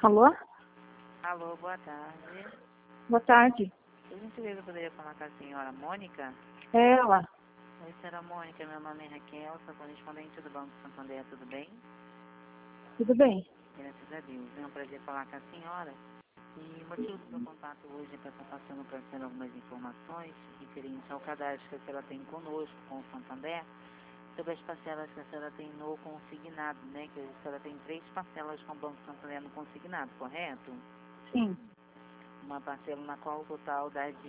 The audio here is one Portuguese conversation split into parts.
Alô? Alô, boa tarde. Boa tarde. Eu gentileza poderia falar com a senhora Mônica? É ela. Oi, senhora Mônica, meu nome é Raquel, sou correspondente do Banco Santander, tudo bem? Tudo bem? Graças a Deus. É um prazer falar com a senhora. E o motivo do meu contato hoje é para estar passando para a senhora algumas informações referentes ao cadastro que a senhora tem conosco, com o Santander, sobre as parcelas que a senhora tem no consignado, né? Que a senhora tem 3 parcelas com o Banco Santander no consignado, correto? Sim. Uma parcela na qual o total dá de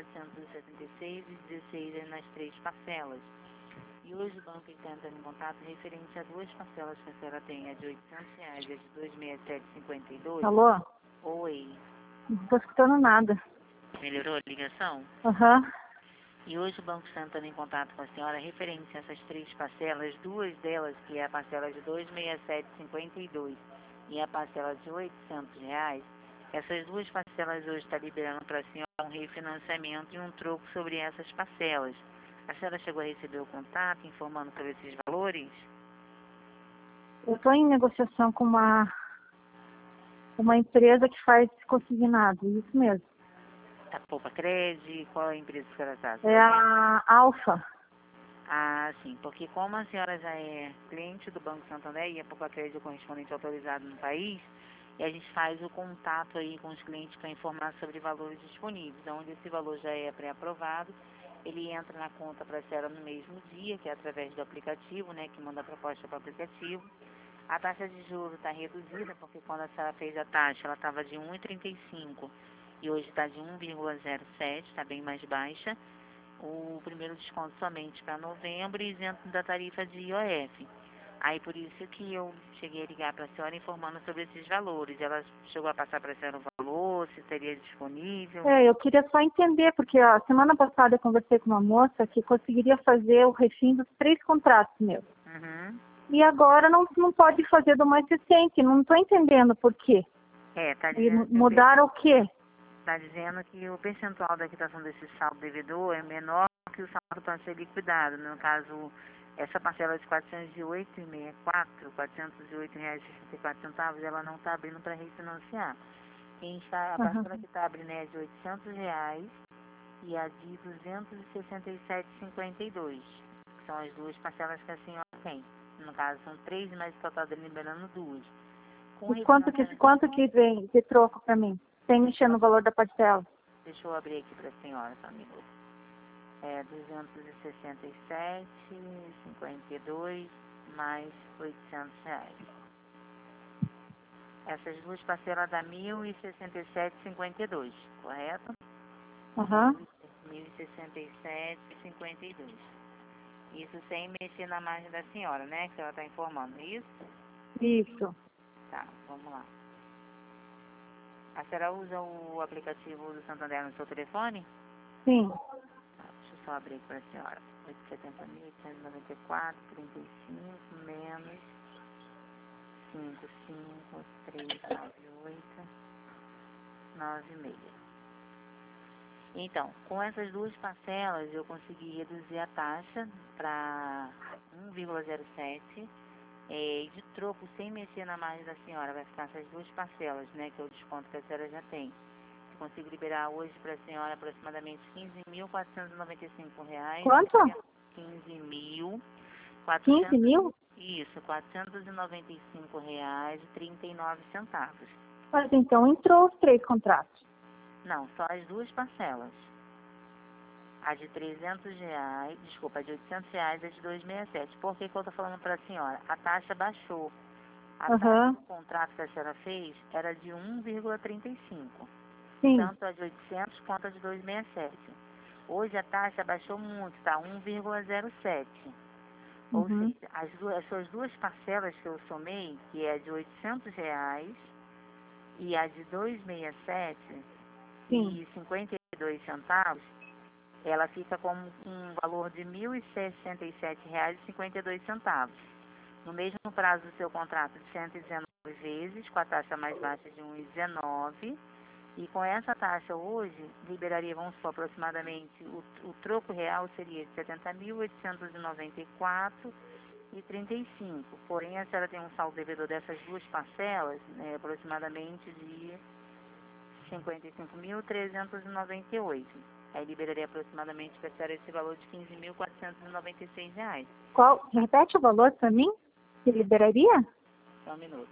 1.476,16 nas 3 parcelas. E hoje o banco está entrando em contato referente a 2 parcelas que a senhora tem, a de R$800 e a de 267,52. Alô? Oi, Não estou escutando nada. melhorou a ligação? Aham. E hoje o banco está entrando em contato com a senhora referente a essas 3 parcelas, 2 delas, que é a parcela de 267,52 e a parcela de R$800. Essas 2 parcelas hoje está liberando para a senhora um refinanciamento e um troco sobre essas parcelas. A senhora chegou a receber o contato informando sobre esses valores? Eu estou em negociação com uma empresa que faz consignado, isso mesmo. A Poupa Cred, qual é a empresa que a senhora está? É a Alfa. Ah, sim, porque como a senhora já é cliente do Banco Santander e a Poupa Cred é o correspondente autorizado no país, e a gente faz o contato aí com os clientes para informar sobre valores disponíveis. Onde esse valor já é pré-aprovado, ele entra na conta para a senhora no mesmo dia, que é através do aplicativo, né, que manda a proposta para o aplicativo. A taxa de juros está reduzida, porque quando a senhora fez a taxa, ela estava de 1,35 e hoje está de 1,07, está bem mais baixa. O primeiro desconto somente para novembro e isento da tarifa de IOF. Aí por isso que eu cheguei a ligar para a senhora informando sobre esses valores. Ela chegou a passar para a senhora o valor, se seria disponível. Eu queria só entender, porque ó, semana passada eu conversei com uma moça que conseguiria fazer o refim dos 3 contratos meus. Uhum. E agora não pode fazer do mais recente. Não estou entendendo por quê. Tá E dizendo, mudaram o quê? tá dizendo que o percentual da quitação desse saldo devedor é menor que o saldo para ser liquidado. No caso, essa parcela de R$408,64, ela não está abrindo para refinanciar. A Aham. parcela que está abrindo é de R$800 e a de 267,52. São as 2 parcelas que a senhora tem. No caso, são 3, mas só está liberando 2. Com o E quanto refinanciamento, que vem de troco para mim? Sem mexer no valor da parcela. deixa eu abrir aqui para a senhora, só um minuto. É 267,52 mais R$800. Essas 2 parcelas dá 1.067,52, correto? Aham. 1.067,52. Isso sem mexer na margem da senhora, né? Que ela está informando, isso? Isso. Tá, vamos lá. A senhora usa o aplicativo do Santander no seu telefone? Sim. Tá, deixa eu só abrir aqui para a senhora. 870.894,35 menos 55,398,96. Então, com essas 2 parcelas, eu consegui reduzir a taxa para 1,07. De troco, sem mexer na margem da senhora, vai ficar essas 2 parcelas, né, que é o desconto que a senhora já tem. Eu consigo liberar hoje para a senhora aproximadamente R$15.495. Quanto? 15 15.400, mil? isso, R$495,39. Mas então entrou os 3 contratos. Não, só as 2 parcelas. A de R$300, desculpa, a de R$800 e a de 267. Por que eu estou falando para a senhora? A taxa baixou. A taxa Aham. do contrato que a senhora fez era de 1,35. Sim. Tanto a de 800 quanto a de 267. Hoje a taxa baixou muito, está 1,07. Ou Uhum. seja, essas 2 parcelas que eu somei, que é a de R$800 e a de 267 Sim. e 52 centavos, ela fica com um valor de R$1.067,52. No mesmo prazo do seu contrato de 119 vezes, com a taxa mais baixa de 1,19. E com essa taxa hoje, liberaria, vamos supor, aproximadamente, o troco real seria de R$70.894 1.200.035. Porém, a senhora tem um saldo devedor dessas duas parcelas, né, aproximadamente de 55.398. Aí liberaria aproximadamente para a senhora esse valor de R$ 15.496. Qual? Repete o valor para mim? Que liberaria? Só um minuto.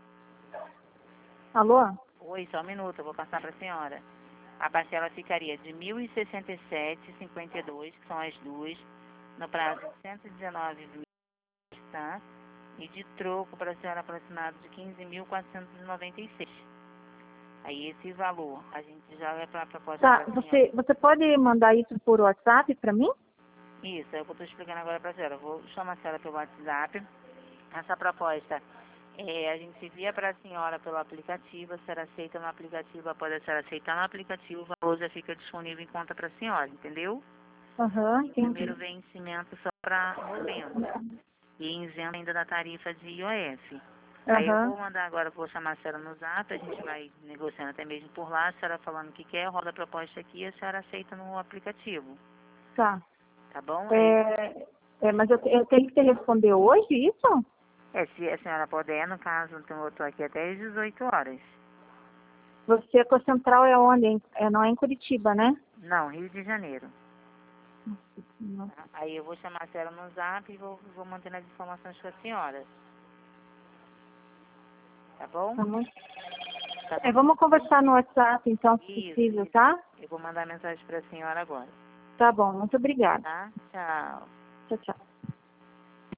Alô? Oi, só um minuto, eu vou passar para a senhora. A parcela ficaria de R$ 1.067,52, que são as duas, no prazo de 119 meses, tá? E de troco para a senhora aproximado de 15.496. Aí esse valor, a gente joga para a proposta Tá, para a senhora. você pode mandar isso por WhatsApp para mim? Isso, é o que eu estou explicando agora para a senhora. Eu vou chamar a senhora pelo WhatsApp. Essa proposta, a gente envia para a senhora pelo aplicativo, a senhora aceita no aplicativo, após a senhora aceitar no aplicativo, o valor já fica disponível em conta para a senhora, entendeu? Aham, O primeiro entendi. vencimento só para novembro. E isento ainda da tarifa de IOF. Aí eu Aham, vou mandar agora, vou chamar a senhora no zap, a gente vai negociando até mesmo por lá, a senhora falando o que quer, roda a proposta aqui e a senhora aceita no aplicativo. tá. Tá bom? Aí, Mas eu tenho que te responder hoje, isso? se a senhora puder, no caso, então eu estou aqui até às 18 horas. Você, a Concentral é onde? Não é em Curitiba, né? Não, Rio de Janeiro. Não. Tá? Aí eu vou chamar a senhora no zap e vou mantendo as informações com a senhora. Tá bom? Tá bom. Tá bom. Vamos conversar no WhatsApp, então, se possível, Isso. tá? Eu vou mandar mensagem para a senhora agora. Tá bom, muito obrigada. Tá? Tchau. Tchau, tchau.